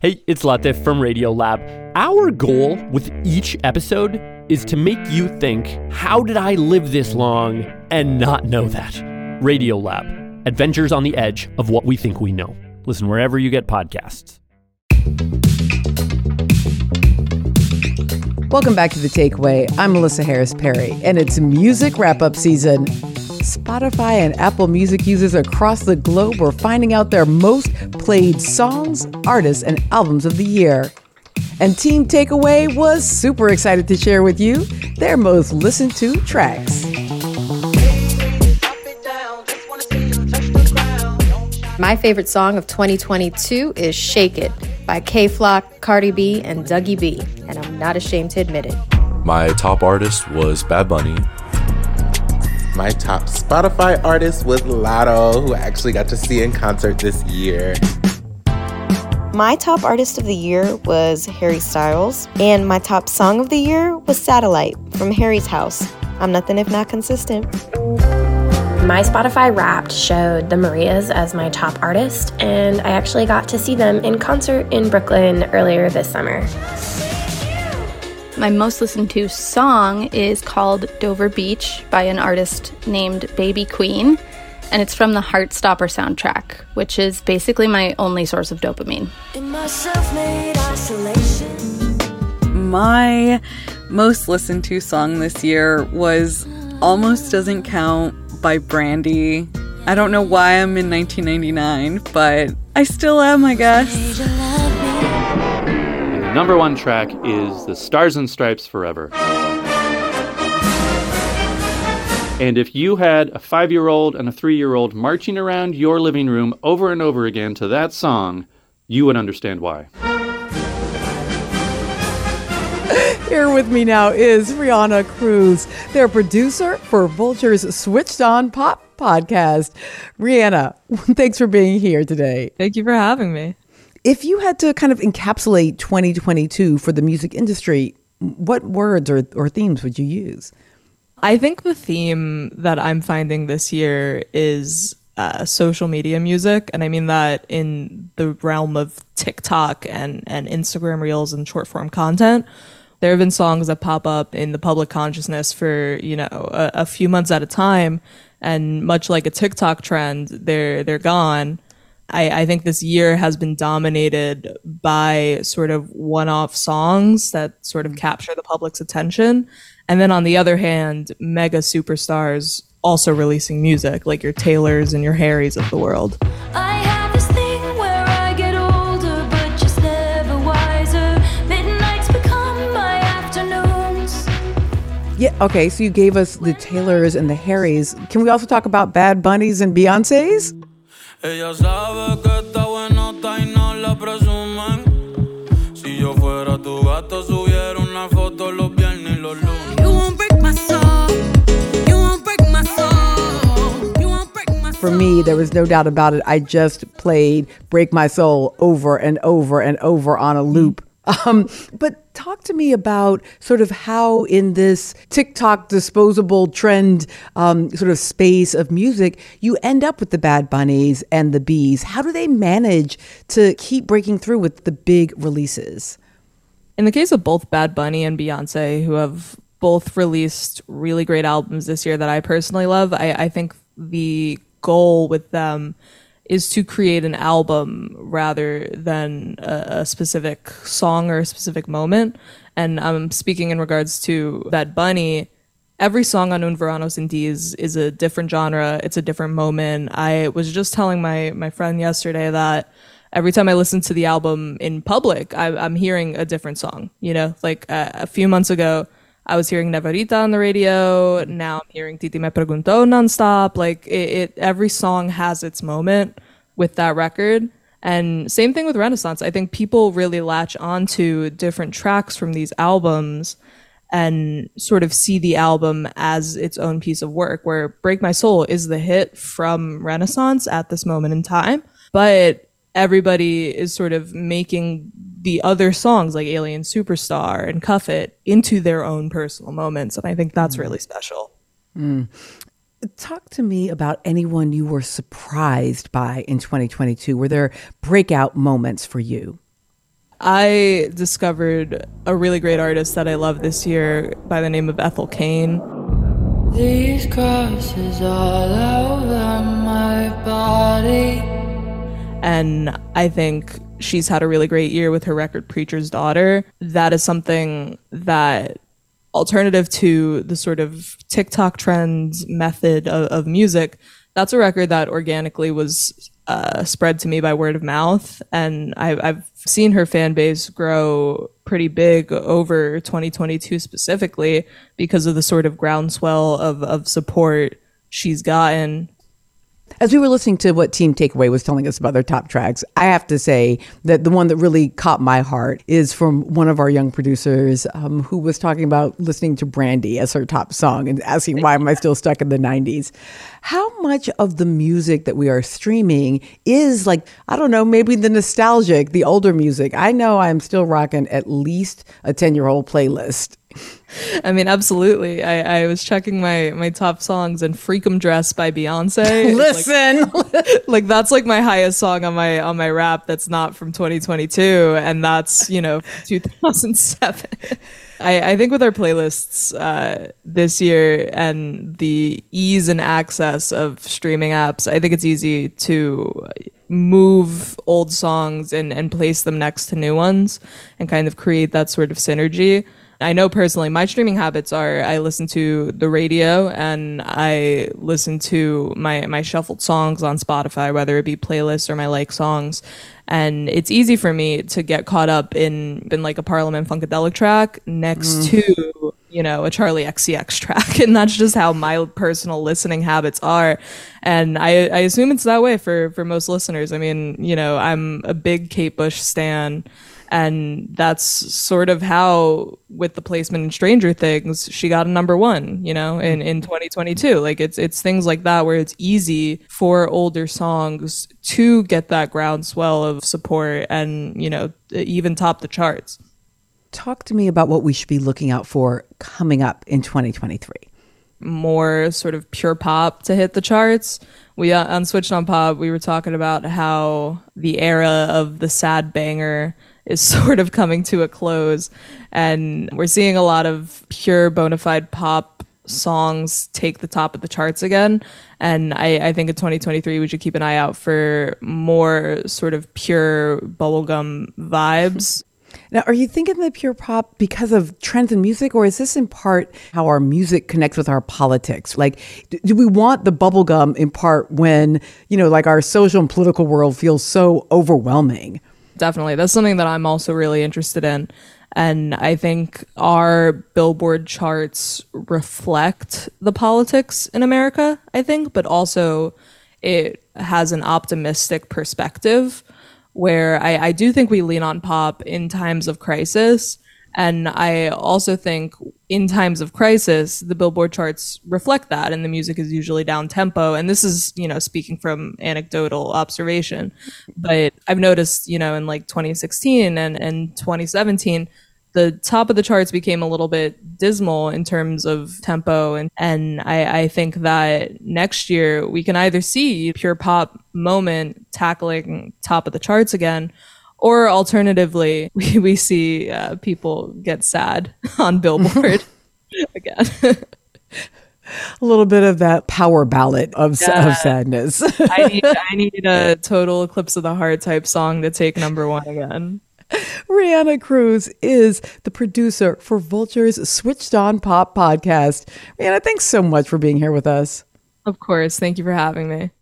Hey, it's Latif from Radiolab. Our goal with each episode is to make you think, how did I live this long and not know that? Radiolab, adventures on the edge of what we think we know. Listen wherever you get podcasts. Welcome back to The Takeaway. I'm Melissa Harris Perry, and it's music wrap-up season. Spotify and Apple Music users across the globe are finding out their most played songs, artists, and albums of the year. And Team Takeaway was super excited to share with you their most listened to tracks. My favorite song of 2022 is Shake It by K-Flock, Cardi B, and Dougie B, and I'm not ashamed to admit it. My top artist was Bad Bunny. My top Spotify artist was Latto, who I actually got to see in concert this year. My top artist of the year was Harry Styles, and my top song of the year was Satellite from Harry's House. I'm nothing if not consistent. My Spotify Wrapped showed the Marias as my top artist, and I actually got to see them in concert in Brooklyn earlier this summer. My most listened to song is called Dover Beach by an artist named Baby Queen, and it's from the Heartstopper soundtrack, which is basically my only source of dopamine. In my self-made isolation. My most listened to song this year was Almost Doesn't Count by Brandy. I don't know why I'm in 1999, but I still am, I guess. And the number one track is The Stars and Stripes Forever. And if you had a 5-year-old and a 3-year-old marching around your living room over and over again to that song, you would understand why. Here with me now is Rihanna Cruz, their producer for Vulture's Switched On Pop podcast. Rihanna, thanks for being here today. Thank you for having me. If you had to kind of encapsulate 2022 for the music industry, what words or themes would you use? I think the theme that I'm finding this year is social media music. And I mean that in the realm of TikTok and Instagram Reels and short form content. There have been songs that pop up in the public consciousness for, a few months at a time. And much like a TikTok trend, they're gone. I think this year has been dominated by sort of one-off songs that sort of capture the public's attention. And then on the other hand, mega superstars also releasing music, like your Taylors and your Harrys of the world. I have this thing where I get older, but just never wiser. Midnights become my afternoons. Yeah, okay, so you gave us the Taylors and the Harrys. Can we also talk about Bad Bunnies and Beyoncés? Ella sabe que está buenota y no la presumen. Si yo fuera tu gato, subiera una foto los viernes y los lunes. You won't break my soul. You won't break my soul. You won't break my soul. For me, there was no doubt about it. I just played Break My Soul over and over and over on a loop. But talk to me about sort of how in this TikTok disposable trend sort of space of music, you end up with the Bad Bunnies and the Bees. How do they manage to keep breaking through with the big releases? In the case of both Bad Bunny and Beyonce, who have both released really great albums this year that I personally love, I think the goal with them is to create an album rather than a specific song or a specific moment. And I'm speaking in regards to Bad Bunny. Every song on Un Verano Sin Ti is a different genre. It's a different moment. I was just telling my friend yesterday that every time I listen to the album in public, I'm hearing a different song. Like a few months ago, I was hearing Neverita on the radio. Now I'm hearing Titi Me Preguntó nonstop. Like every song has its moment with that record. And same thing with Renaissance. I think people really latch onto different tracks from these albums and sort of see the album as its own piece of work, where Break My Soul is the hit from Renaissance at this moment in time. But everybody is sort of making the other songs like Alien Superstar and Cuff It into their own personal moments. And I think that's really special. Talk to me about anyone you were surprised by in 2022. Were there breakout moments for you? I discovered a really great artist that I love this year by the name of Ethel Cain. These crosses all over my body. And I think she's had a really great year with her record Preacher's Daughter. That is something that, alternative to the sort of TikTok trends method of music, that's a record that organically was spread to me by word of mouth. And I've seen her fan base grow pretty big over 2022 specifically because of the sort of groundswell of support she's gotten. As we were listening to what Team Takeaway was telling us about their top tracks, I have to say that the one that really caught my heart is from one of our young producers who was talking about listening to Brandy as her top song and asking, why am I still stuck in the 90s? How much of the music that we are streaming is like, I don't know, maybe the nostalgic, the older music? I know I'm still rocking at least a 10-year-old playlist. I mean, absolutely. I was checking my top songs, and Freakum Dress by Beyonce. Listen, like that's like my highest song on my rap that's not from 2022, and that's 2007. I think with our playlists this year and the ease and access of streaming apps, I think it's easy to move old songs and place them next to new ones and kind of create that sort of synergy. I know personally my streaming habits are I listen to the radio and I listen to my shuffled songs on Spotify, whether it be playlists or my like songs. And it's easy for me to get caught up in like a Parliament Funkadelic track next to, a Charlie XCX track. And that's just how my personal listening habits are. And I assume it's that way for most listeners. I mean, I'm a big Kate Bush stan. And that's sort of how, with the placement in Stranger Things, she got a number one, in 2022. Like it's things like that where it's easy for older songs to get that groundswell of support and, even top the charts. Talk to me about what we should be looking out for coming up in 2023. More sort of pure pop to hit the charts. We on Switched on Pop, we were talking about how the era of the sad banger is sort of coming to a close, and we're seeing a lot of pure bona fide pop songs take the top of the charts again. And I think in 2023 we should keep an eye out for more sort of pure bubblegum vibes. Now, are you thinking the pure pop because of trends in music, or is this in part how our music connects with our politics? Like, do we want the bubblegum in part when, like our social and political world feels so overwhelming? Definitely. That's something that I'm also really interested in. And I think our Billboard charts reflect the politics in America, I think, but also it has an optimistic perspective where I do think we lean on pop in times of crisis. And I also think in times of crisis, the Billboard charts reflect that, and the music is usually down tempo. And this is, speaking from anecdotal observation, but I've noticed, in like 2016 and 2017, the top of the charts became a little bit dismal in terms of tempo. And I think that next year we can either see pure pop moment tackling top of the charts again, or alternatively, we see people get sad on Billboard again. A little bit of that power ballad of sadness. I need a total Eclipse of the Heart type song to take number one again. Reanna Cruz is the producer for Vulture's Switched on Pop podcast. Reanna, thanks so much for being here with us. Of course. Thank you for having me.